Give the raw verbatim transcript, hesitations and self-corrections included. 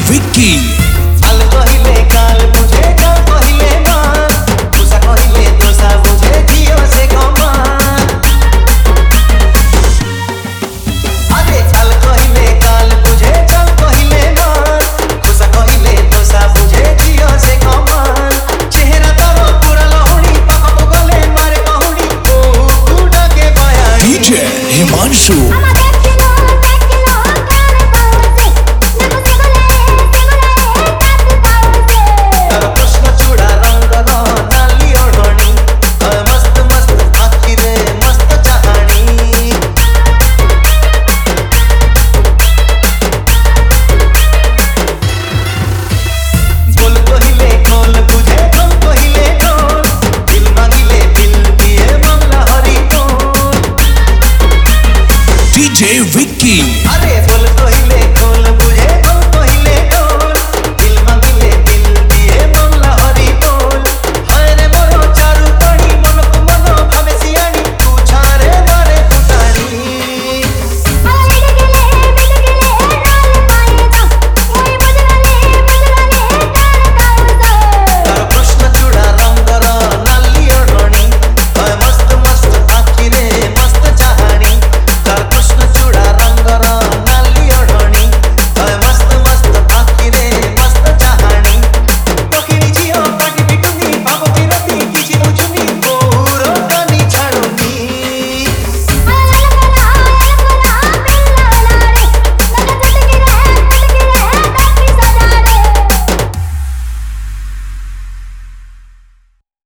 विक्की। आल कहिले काल बुझे काल कहिले मान, तुसा कहिले दोसा बुझे जियो से कमान। अरे आल कहिले काल बुझे काल कहिले मान, तुसा कहिले दोसा बुझे जियो से कमान। चेहरा तारो पूरा लहुणी पापा गले मारे कहुणी ओ कुडा के बया डीजे हिमांशु। डीजे विक्की। अरे बोल कोई